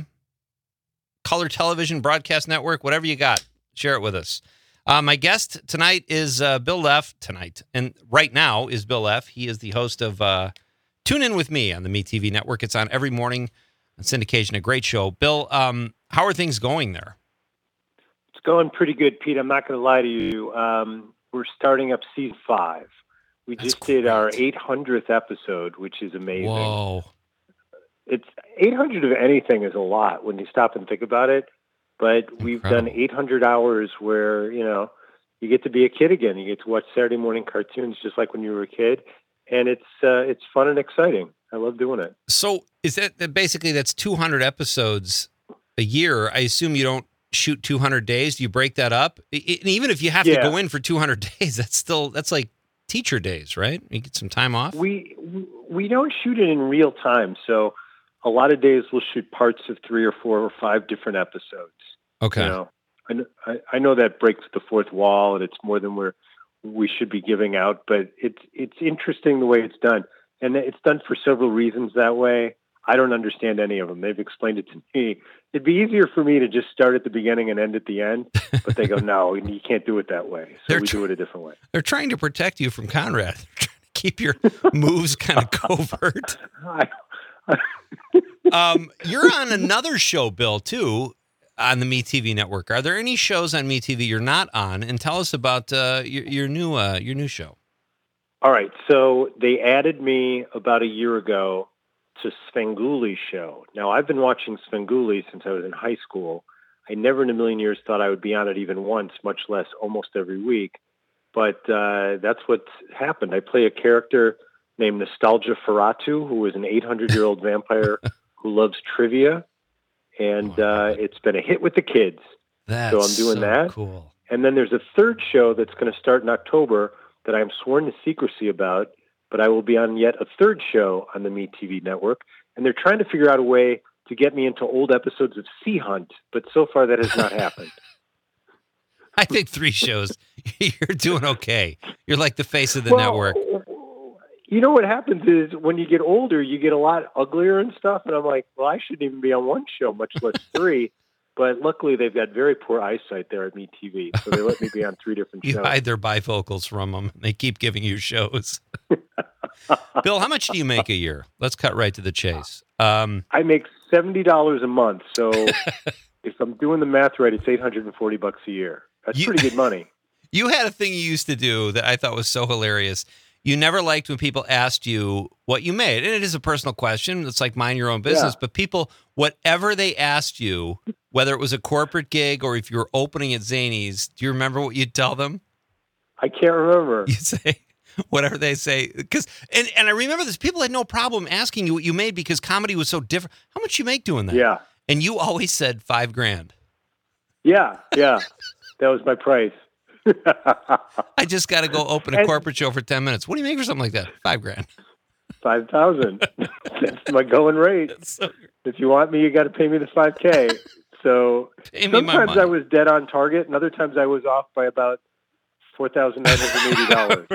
Speaker 1: color television, broadcast network, whatever you got. Share it with us. Uh, my guest tonight is uh, Bill Leff. Tonight, and right now is Bill Leff. He is the host of uh, Tune In With Me on the MeTV network. It's on every morning on syndication, a great show. Bill, um, how are things going there?
Speaker 4: It's going pretty good, Pete. I'm not going to lie to you. Um, we're starting up season five. We
Speaker 1: That's
Speaker 4: just did our
Speaker 1: great.
Speaker 4: eight hundredth episode, which is amazing.
Speaker 1: Whoa.
Speaker 4: It's eight hundred of anything is a lot when you stop and think about it. But we've done
Speaker 1: Incredible.
Speaker 4: eight hundred hours where, you know, you get to be a kid again. You get to watch Saturday morning cartoons just like when you were a kid. And it's uh, it's fun and exciting. I love doing it.
Speaker 1: So is that that basically that's two hundred episodes a year? I assume you don't shoot two hundred days. Do you break that up? I- I- And even if you have to
Speaker 4: Yeah.
Speaker 1: go in for two hundred days, that's still, that's like teacher days, right? You get some time off.
Speaker 4: We we don't shoot it in real time. So a lot of days we'll shoot parts of three or four or five different episodes.
Speaker 1: Okay.
Speaker 4: You know, I, kn- I, I know that breaks the fourth wall and it's more than we're, we should be giving out, but it's, it's interesting the way it's done. And it's done for several reasons that way. I don't understand any of them. They've explained it to me. It'd be easier for me to just start at the beginning and end at the end, but they go, no, you can't do it that way. So
Speaker 1: They're
Speaker 4: we
Speaker 1: tr-
Speaker 4: do it a different way.
Speaker 1: They're trying to protect you from Conrad. They're trying to keep your moves kind of covert.
Speaker 4: I,
Speaker 1: Um, you're on another show, Bill, too, on the MeTV network. Are there any shows on MeTV you're not on? And tell us about uh, your, your new uh, your new show.
Speaker 4: All right. So they added me about a year ago to Svenguli's show. Now, I've been watching Svengoolie since I was in high school. I never in a million years thought I would be on it even once, much less almost every week. But uh, that's what's happened. I play a character named Nostalgia Ferratu, who is an eight hundred year old vampire who loves trivia, and uh, it's been a hit with the kids.
Speaker 1: That's
Speaker 4: so I'm doing
Speaker 1: so
Speaker 4: that.
Speaker 1: Cool.
Speaker 4: And then there's a third show that's going to start in October that I'm sworn to secrecy about, but I will be on yet a third show on the MeTV network. And they're trying to figure out a way to get me into old episodes of Sea Hunt, but so far that has not happened.
Speaker 1: I think three shows, you're doing okay. You're like the face of the
Speaker 4: well,
Speaker 1: network.
Speaker 4: You know what happens is when you get older, you get a lot uglier and stuff. And I'm like, well, I shouldn't even be on one show, much less three. But luckily, they've got very poor eyesight there at MeTV, so they let me be on three different
Speaker 1: You
Speaker 4: shows.
Speaker 1: hide their bifocals from them. They keep giving you shows. Bill, how much do you make a year? Let's cut right to the chase. Um,
Speaker 4: I make seventy dollars a month, so if I'm doing the math right, it's eight hundred forty bucks a year. That's
Speaker 1: You-
Speaker 4: pretty good money.
Speaker 1: You had a thing you used to do that I thought was so hilarious. You never liked when people asked you what you made. And it is a personal question. It's like mind your own business.
Speaker 4: Yeah.
Speaker 1: But people, whatever they asked you, whether it was a corporate gig or if you were opening at Zanies, do you remember what you'd tell them?
Speaker 4: I can't remember.
Speaker 1: You'd say whatever they say. Because and, and I remember this. People had no problem asking you what you made because comedy was so different. How much you make doing that?
Speaker 4: Yeah,
Speaker 1: And you always said five grand.
Speaker 4: yeah, yeah. That was my price.
Speaker 1: I just got to go open a
Speaker 4: And-
Speaker 1: corporate show for ten minutes. What do you make for something like that? Five grand.
Speaker 4: Five thousand. That's my going rate.
Speaker 1: So
Speaker 4: If you want me, you got to pay me the five K. So
Speaker 1: pay me my
Speaker 4: sometimes
Speaker 1: money.
Speaker 4: I was dead on target, and other times I was off by about four thousand nine hundred eighty dollars.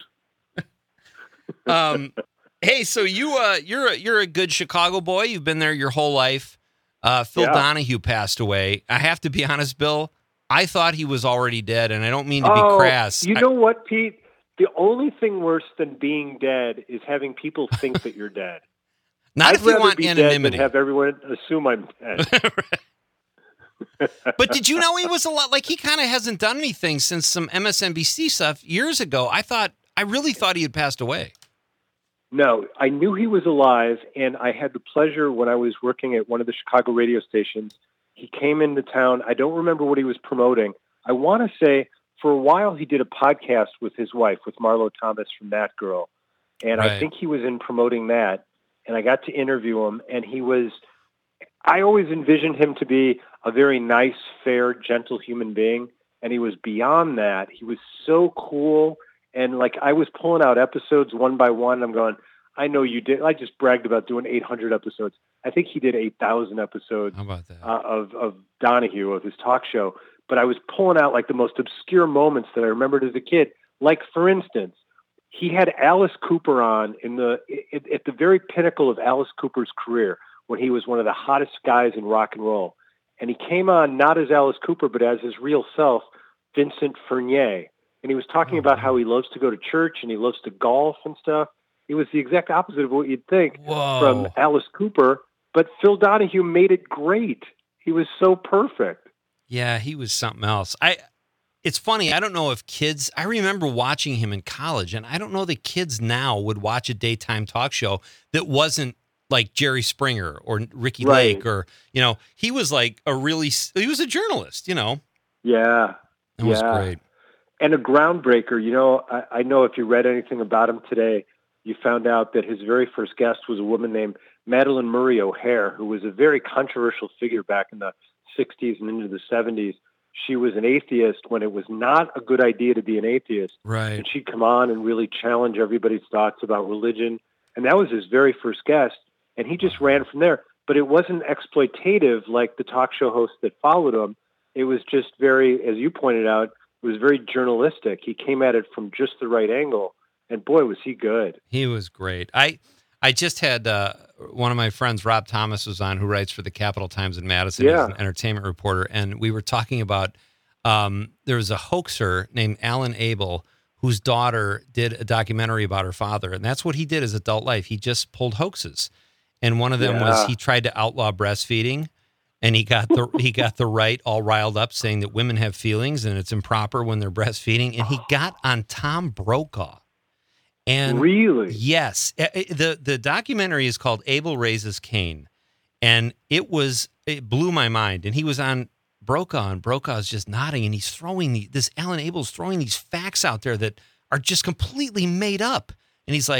Speaker 1: um, hey, so you uh, you're a, you're a good Chicago boy. You've been there your whole life. Uh, Phil
Speaker 4: Yeah.
Speaker 1: Donahue passed away. I have to be honest, Bill. I thought he was already dead, and I don't mean to be
Speaker 4: Oh,
Speaker 1: crass.
Speaker 4: you
Speaker 1: I-
Speaker 4: know what, Pete? The only thing worse than being dead is having people think that you're dead.
Speaker 1: not
Speaker 4: I'd
Speaker 1: if you
Speaker 4: rather
Speaker 1: want
Speaker 4: be
Speaker 1: anonymity.
Speaker 4: dead than have everyone assume I'm dead.
Speaker 1: But did you know he was a lot like he kind of hasn't done anything since some M S N B C stuff years ago? I thought I really thought he had passed away.
Speaker 4: No, I knew he was alive, and I had the pleasure when I was working at one of the Chicago radio stations. He came into town. I don't remember what he was promoting. I want to say for a while he did a podcast with his wife, with Marlo Thomas from That Girl, and
Speaker 1: Right.
Speaker 4: I think he was in promoting that. And I got to interview him, and he was. I always envisioned him to be a very nice, fair, gentle human being, and he was beyond that. He was so cool. And like I was pulling out episodes one by one. I'm going, I know you did. I just bragged about doing eight hundred episodes. I think he did eight thousand episodes
Speaker 1: How about that?
Speaker 4: uh, of, of Donahue, of his talk show. But I was pulling out like the most obscure moments that I remembered as a kid. Like, for instance, he had Alice Cooper on in the at, at the very pinnacle of Alice Cooper's career when he was one of the hottest guys in rock and roll. And he came on not as Alice Cooper, but as his real self, Vincent Furnier. And he was talking about how he loves to go to church and he loves to golf and stuff. It was the exact opposite of what you'd think
Speaker 1: Whoa.
Speaker 4: from Alice Cooper. But Phil Donahue made it great. He was so perfect.
Speaker 1: Yeah, he was something else. I. It's funny. I don't know if kids. I remember watching him in college, and I don't know that kids now would watch a daytime talk show that wasn't like Jerry Springer or Ricky
Speaker 4: Right.
Speaker 1: Lake, or you know, he was like a really. He was a journalist. You know,
Speaker 4: Yeah.
Speaker 1: that was
Speaker 4: Yeah.
Speaker 1: great.
Speaker 4: And a groundbreaker. You know, I, I know if you read anything about him today, you found out that his very first guest was a woman named Madeline Murray O'Hare, who was a very controversial figure back in the sixties and into the seventies. She was an atheist when it was not a good idea to be an atheist.
Speaker 1: Right.
Speaker 4: And she'd come on and really challenge everybody's thoughts about religion. And that was his very first guest. And he just ran from there. But it wasn't exploitative like the talk show hosts that followed him. It was just very, as you pointed out, it was very journalistic. He came at it from just the right angle. And boy, was he good.
Speaker 1: He was great. I I just had uh, one of my friends, Rob Thomas, was on, who writes for the Capital Times in Madison.
Speaker 4: Yeah.
Speaker 1: He's an entertainment reporter. And we were talking about um, there was a hoaxer named Alan Abel whose daughter did a documentary about her father. And that's what he did his adult life. He just pulled hoaxes. And one of them was
Speaker 4: Yeah.
Speaker 1: he tried to outlaw breastfeeding. And he got the he got the right all riled up, saying that women have feelings and it's improper when they're breastfeeding. And he got on Tom Brokaw. And
Speaker 4: Really?
Speaker 1: yes, Uh, uh, the the documentary is called Abel Raises Cain, and it was it blew my mind. And he was on Brokaw, and Brokaw's just nodding, and he's throwing the, this Alan Abel's throwing these facts out there that are just completely made up. And he's like,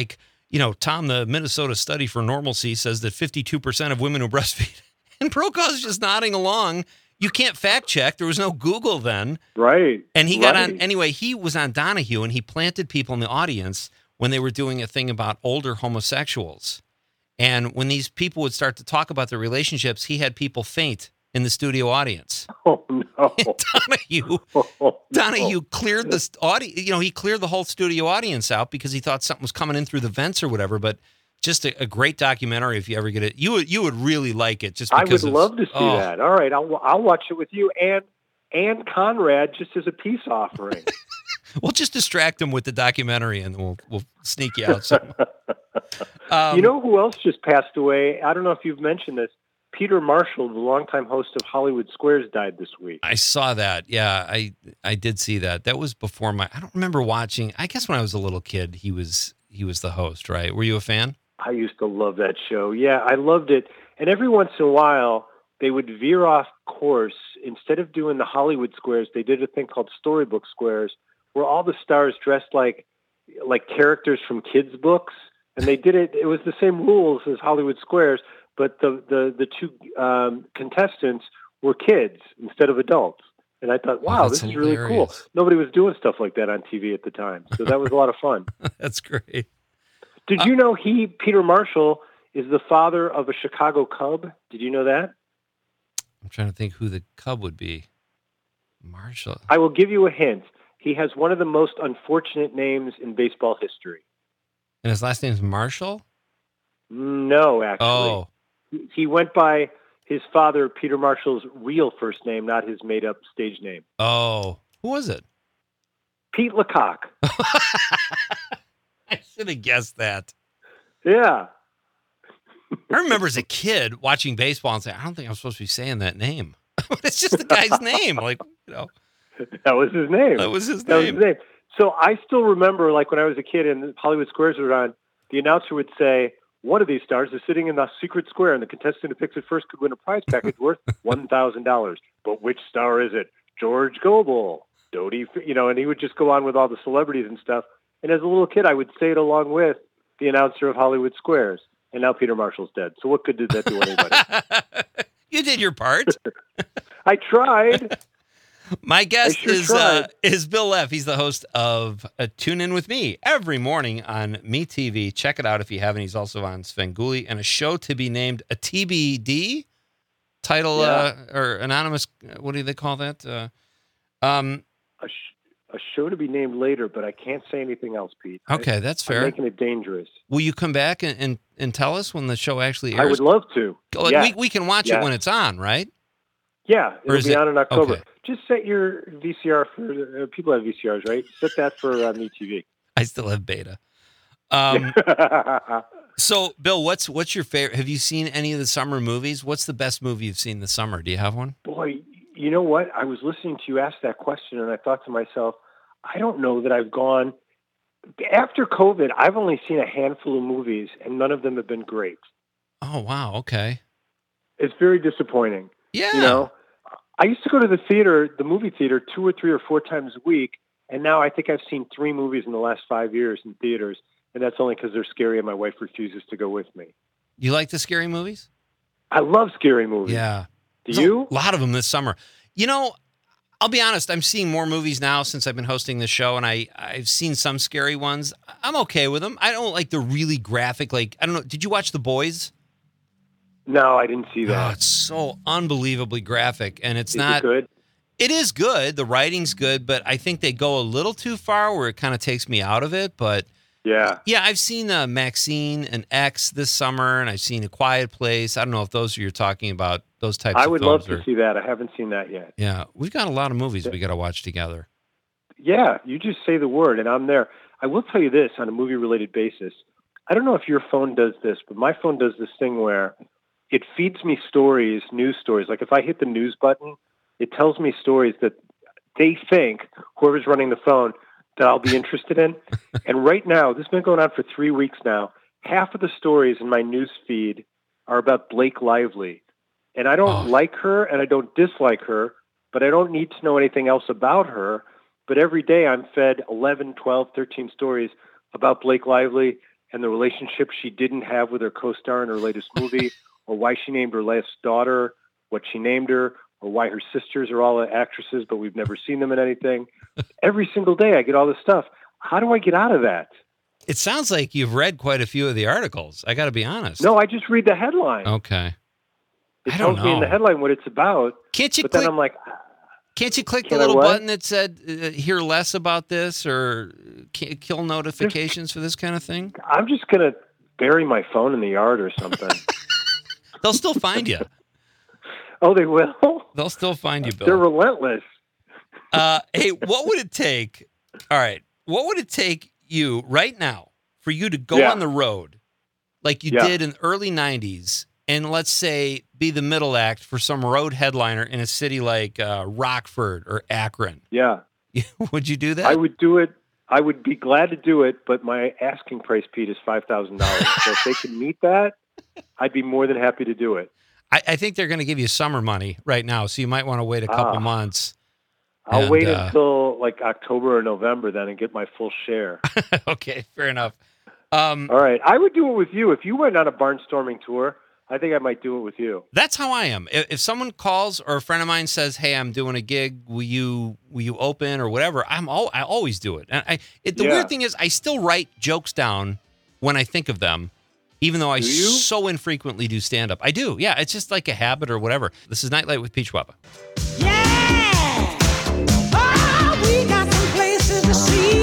Speaker 1: you know, Tom, the Minnesota study for normalcy says that fifty-two percent of women who breastfeed, and Brokaw's just nodding along. You can't fact check. There was no Google then.
Speaker 4: Right.
Speaker 1: And he got
Speaker 4: right.
Speaker 1: on, anyway, he was on Donahue and he planted people in the audience when they were doing a thing about older homosexuals. And when these people would start to talk about their relationships, he had people faint in the studio audience.
Speaker 4: Oh, no.
Speaker 1: And Donahue,
Speaker 4: Oh,
Speaker 1: Donahue
Speaker 4: no.
Speaker 1: cleared the audience, you know, he cleared the whole studio audience out because he thought something was coming in through the vents or whatever. But just a, a great documentary if you ever get it. You would you would really like it. Just
Speaker 4: I
Speaker 1: because
Speaker 4: would
Speaker 1: of,
Speaker 4: love to see
Speaker 1: oh.
Speaker 4: that. All right, I'll I'll watch it with you and and Conrad just as a peace offering.
Speaker 1: We'll just distract him with the documentary and we'll we'll sneak you out. Some. um,
Speaker 4: You know who else just passed away? I don't know if you've mentioned this. Peter Marshall, the longtime host of Hollywood Squares, died this week.
Speaker 1: I saw that. Yeah, I I did see that. That was before my. I don't remember watching. I guess when I was a little kid, he was he was the host, right? Were you a fan?
Speaker 4: I used to love that show. Yeah, I loved it. And every once in a while, they would veer off course. Instead of doing the Hollywood Squares, they did a thing called Storybook Squares, where all the stars dressed like like characters from kids' books. And they did it. It was the same rules as Hollywood Squares, but the the the two um, contestants were kids instead of adults. And I thought, wow,
Speaker 1: Oh,
Speaker 4: this
Speaker 1: that's
Speaker 4: is really cool.
Speaker 1: hilarious.
Speaker 4: Nobody was doing stuff like that on T V at the time, so that was a lot of fun.
Speaker 1: That's great.
Speaker 4: Did you know he, Peter Marshall, is the father of a Chicago Cub? Did you know that?
Speaker 1: I'm trying to think who the Cub would be. Marshall.
Speaker 4: I will give you a hint. He has one of the most unfortunate names in baseball history.
Speaker 1: And his last name's Marshall?
Speaker 4: No, actually.
Speaker 1: Oh,
Speaker 4: He- He went by his father, Peter Marshall's real first name, not his made-up stage name.
Speaker 1: oh. Who was it?
Speaker 4: Pete LeCoq.
Speaker 1: I should have guessed that.
Speaker 4: Yeah.
Speaker 1: I remember as a kid watching baseball and saying, I don't think I'm supposed to be saying that name. But it's just the guy's name. Like, you know,
Speaker 4: That was his name.
Speaker 1: that was his
Speaker 4: That was his
Speaker 1: name.
Speaker 4: name. So I still remember, like, when I was a kid and Hollywood Squares were on, the announcer would say, one of these stars is sitting in the secret square, and the contestant who picks it first could win a prize package worth one thousand dollars. But which star is it? George Goebel, Dodie, you know, and he would just go on with all the celebrities and stuff. And as a little kid, I would say it along with the announcer of Hollywood Squares. And now Peter Marshall's dead. So what good did that do anybody?
Speaker 1: You did your part.
Speaker 4: I tried.
Speaker 1: My guest
Speaker 4: sure
Speaker 1: is uh,
Speaker 4: tried.
Speaker 1: is Bill Leff. He's the host of uh, Tune In With Me every morning on Me T V. Check it out if you haven't. He's also on Svengoolie and a show to be named a T B D title uh, or anonymous. What do they call that? Uh, um,
Speaker 4: A, sh- a show to be named later, but I can't say anything else, Pete. I-
Speaker 1: okay, that's
Speaker 4: I'm
Speaker 1: fair.
Speaker 4: making it dangerous.
Speaker 1: Will you come back and, and, and tell us when the show actually airs?
Speaker 4: I would love to.
Speaker 1: Like,
Speaker 4: yeah.
Speaker 1: we, we can watch
Speaker 4: Yeah.
Speaker 1: it when it's on, right?
Speaker 4: Yeah,
Speaker 1: Or
Speaker 4: it'll
Speaker 1: is
Speaker 4: be
Speaker 1: it-
Speaker 4: on in October.
Speaker 1: okay.
Speaker 4: Just set your V C R for uh, people have V C Rs, right? Set that for uh, Me T V.
Speaker 1: I still have beta. Um, so, Bill, what's what's your favorite? Have you seen any of the summer movies? What's the best movie you've seen this summer? Do you have one?
Speaker 4: Boy, you know what? I was listening to you ask that question, and I thought to myself, I don't know that I've gone after COVID. I've only seen a handful of movies, and none of them have been great.
Speaker 1: Oh, wow. Okay.
Speaker 4: It's very disappointing.
Speaker 1: Yeah.
Speaker 4: You know, I used to go to the theater, the movie theater, two or three or four times a week, and now I think I've seen three movies in the last five years in theaters, and that's only because they're scary and my wife refuses to go with me.
Speaker 1: You like the scary movies?
Speaker 4: I love scary movies.
Speaker 1: Yeah.
Speaker 4: Do
Speaker 1: There's
Speaker 4: you?
Speaker 1: A lot of them this summer. You know, I'll be honest. I'm seeing more movies now since I've been hosting this show, and I, I've seen some scary ones. I'm okay with them. I don't like the really graphic, like, I don't know. Did you watch The Boys?
Speaker 4: No, I didn't see
Speaker 1: Oh,
Speaker 4: that.
Speaker 1: it's so unbelievably graphic, and it's
Speaker 4: Is
Speaker 1: not
Speaker 4: it good?
Speaker 1: It is good. The writing's good, but I think they go a little too far where it kind of takes me out of it. But
Speaker 4: Yeah.
Speaker 1: yeah, I've seen uh, Maxine and X this summer, and I've seen A Quiet Place. I don't know if those are you're talking about, those types
Speaker 4: I
Speaker 1: of
Speaker 4: would
Speaker 1: films.
Speaker 4: love to
Speaker 1: or-
Speaker 4: see that. I haven't seen that yet.
Speaker 1: Yeah, we've got a lot of movies we got to watch together.
Speaker 4: Yeah, you just say the word and I'm there. I will tell you this on a movie-related basis. I don't know if your phone does this, but my phone does this thing where it feeds me stories, news stories. Like if I hit the news button, it tells me stories that they think, whoever's running the phone, that I'll be interested in. And right now, this has been going on for three weeks now, half of the stories in my news feed are about Blake Lively. And I don't
Speaker 1: Oh.
Speaker 4: like her and I don't dislike her, but I don't need to know anything else about her. But every day I'm fed eleven, twelve, thirteen stories about Blake Lively, and the relationship she didn't have with her co-star in her latest movie, or why she named her last daughter what she named her, or why her sisters are all actresses, but we've never seen them in anything. Every single day I get all this stuff. How do I get out of that?
Speaker 1: It sounds like you've read quite a few of the articles. I got to be honest.
Speaker 4: No, I just read the headline.
Speaker 1: Okay.
Speaker 4: It
Speaker 1: I don't
Speaker 4: tells me in the
Speaker 1: know.
Speaker 4: headline what it's about,
Speaker 1: Can't you
Speaker 4: but
Speaker 1: click?
Speaker 4: then I'm like,
Speaker 1: Can't you click the
Speaker 4: Can I
Speaker 1: little
Speaker 4: what?
Speaker 1: button that said uh, "Hear less about this" or ki- "Kill notifications" for this kind of thing?
Speaker 4: I'm just going to bury my phone in the yard or something.
Speaker 1: They'll still find you.
Speaker 4: Oh, they will?
Speaker 1: They'll still find you,
Speaker 4: They're
Speaker 1: Bill.
Speaker 4: relentless.
Speaker 1: Uh, hey, what would it take? All right, what would it take you right now for you to go
Speaker 4: Yeah.
Speaker 1: on the road like you
Speaker 4: Yeah.
Speaker 1: did in the early nineties and let's say be the middle act for some road headliner in a city like uh, Rockford or Akron?
Speaker 4: Yeah.
Speaker 1: Would you do that?
Speaker 4: I would do it. I would be glad to do it, but my asking price, Pete, is five thousand dollars. So if they can meet that, I'd be more than happy to do it.
Speaker 1: I, I think they're going to give you summer money right now, so you might want to wait a couple
Speaker 4: Ah.
Speaker 1: months.
Speaker 4: I'll
Speaker 1: And,
Speaker 4: wait
Speaker 1: uh,
Speaker 4: until like October or November then and get my full share.
Speaker 1: Okay, fair enough. Um,
Speaker 4: All right. I would do it with you. If you went on a barnstorming tour, I think I might do it with you.
Speaker 1: That's how I am. If, if someone calls or a friend of mine says, "Hey, I'm doing a gig. Will you will you open or whatever?" I'm all I always do it. And I it, the
Speaker 4: Yeah.
Speaker 1: weird thing is, I still write jokes down when I think of them, even though I
Speaker 4: Do you?
Speaker 1: so infrequently do stand up. I do. Yeah, it's just like a habit or whatever. This is Nightlight with Pete Schwaba.
Speaker 6: Yeah! Oh, we got some places to see.